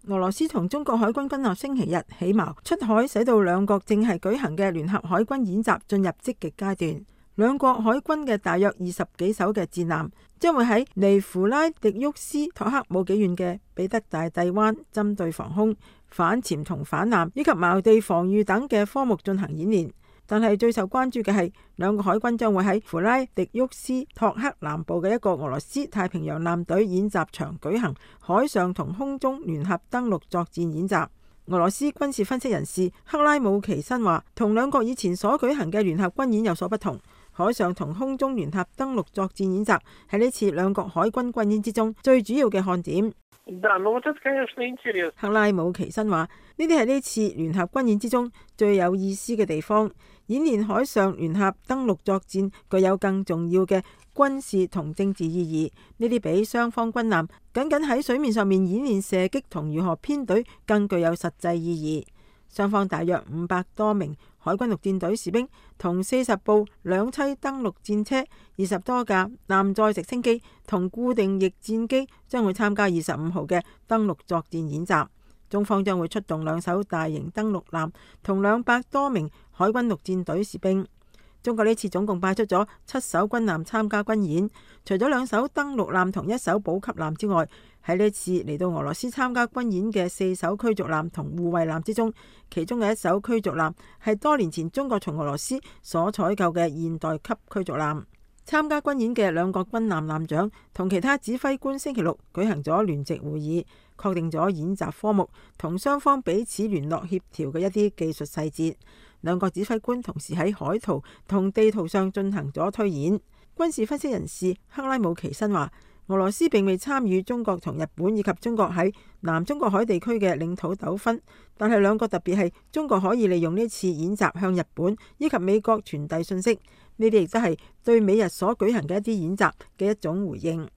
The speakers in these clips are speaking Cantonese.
俄羅斯同中國海軍軍艦星期日起錨出海，使到兩國正係舉行嘅聯合海軍演習進入積極階段。兩國海軍嘅大約20幾艘嘅戰艦將會喺離弗拉迪沃斯托克冇幾遠嘅彼得大帝灣針對防空、反潛同反艦以及錨地防禦等嘅科目進行演練。但係最受關注嘅係兩個海軍將會喺弗拉迪沃斯托克南部嘅一個俄羅斯太平洋艦隊演習場舉行海上同空中聯合登陸作戰演習。俄羅斯軍事分析人士克拉姆奇申話，同兩國以前所舉行嘅聯合軍演有所不同。海上同空中聯合登陸作戰演習係呢次兩國海軍軍演之中最主要嘅看點。克拉姆奇申話，呢啲係呢次聯合軍演之中最有意思嘅地方。演練海上聯合登陸作戰具有更重要嘅軍事同政治意義，呢啲比雙方軍艦僅僅喺水面上面演練射擊同如何編隊更具有實際意義。雙方大約500多名海軍陸戰隊士兵同40部兩棲登陸戰車、20多架艦載直升機同固定翼戰機將會參加25號嘅登陸作戰演習。中方將會出動2艘大型登陸艦同200多名海軍陸戰隊士兵。中國呢次總共派出咗7艘軍艦參加軍演，除咗2艘登陸艦同1艘補給艦之外，喺呢次嚟到俄羅斯參加軍演嘅4艘驅逐艦同護衛艦之中，其中嘅1艘驅逐艦係多年前中國從俄羅斯所採購嘅現代級驅逐艦。參加軍演嘅兩國軍艦艦長同其他指揮官星期六舉行咗聯席會議，確定咗演習科目同雙方彼此聯絡協調嘅一啲技術細節。兩國指揮官同時喺海圖同地圖上進行咗推演。軍事分析人士克拉姆奇申話，俄羅斯並未參與中國同日本以及中國喺南中國海地區嘅領土糾紛，但係兩國特別係中國可以利用呢次演習向日本以及美國傳遞信息，呢啲亦都係對美日所舉行嘅一啲演習嘅一種回應。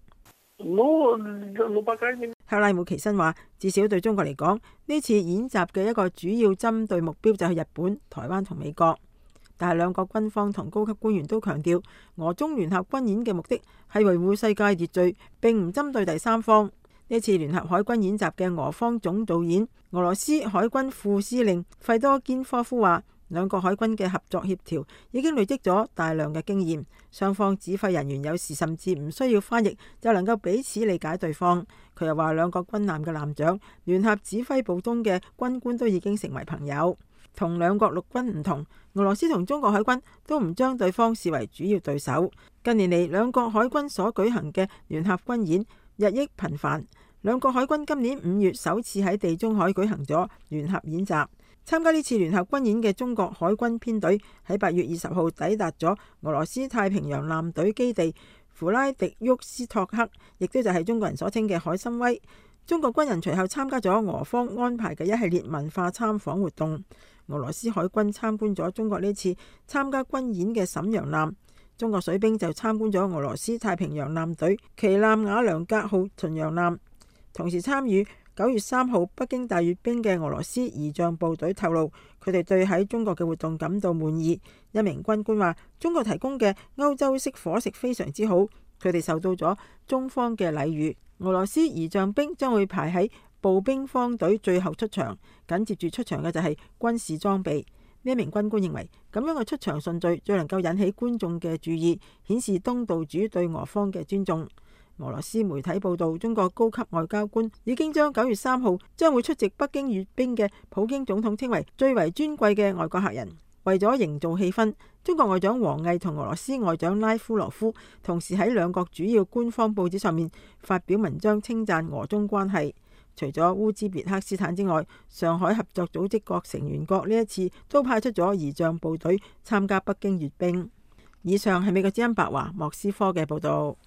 克拉姆奇申話，至少對中國嚟講，呢次演習嘅一個主要針對目標就係日本、台灣同美國。但係兩國軍方同高級官員都強調，俄中聯合軍演嘅目的係維護世界秩序，並唔針對第三方。呢次聯合海軍演習嘅俄方總導演、俄羅斯海軍副司令費多堅科夫話，兩國海軍嘅合作協調已經累積咗大量嘅經驗，雙方指揮人員有時甚至唔需要翻譯就能夠彼此理解對方。佢又話，兩國軍艦嘅艦長、聯合指揮部中嘅軍官都已經成為朋友。同兩國陸軍唔同，俄羅斯同中國海軍都唔將對方視為主要對手。近年嚟，兩國海軍所舉行嘅聯合軍演日益頻繁。兩國海軍今年5月首次喺地中海舉行咗聯合演習。參加呢次聯合軍演嘅中國海軍編隊喺8月20號抵達咗俄羅斯太平洋艦隊基地弗拉迪沃斯托克，亦都就係中國人所稱嘅海參崴。中國軍人隨後參加咗俄方安排嘅一系列文化參訪活動。俄羅斯海軍參觀咗中國呢次參加軍演嘅瀋陽艦，中國水兵就參觀咗俄羅斯太平洋艦隊旗艦瓦良格號巡洋艦。同時參與9月3號北京大閱兵嘅俄羅斯儀仗部隊透露，佢哋對喺中國嘅活動感到滿意。一名軍官話，中國提供嘅歐洲式伙食非常之好，佢哋受到咗中方嘅禮遇。俄羅斯儀仗兵將會排喺步兵方隊最後出場，緊接住出場嘅就係軍事裝備。呢一名軍官認為，咁樣嘅出場順序最能夠引起觀眾嘅注意，顯示東道主對俄方嘅尊重。俄羅斯媒體報道，中國高級外交官已經將9月3號將會出席北京閱兵嘅普京總統稱為最為尊貴嘅外國客人。為咗營造氣氛，中國外長王毅同俄羅斯外長拉夫羅夫同時喺兩國主要官方報紙上面發表文章稱讚俄中關係。除咗烏茲別克斯坦之外，上海合作組織各成員國呢一次都派出咗儀仗部隊參加北京閱兵。以上係美國之音白華莫斯科嘅報道。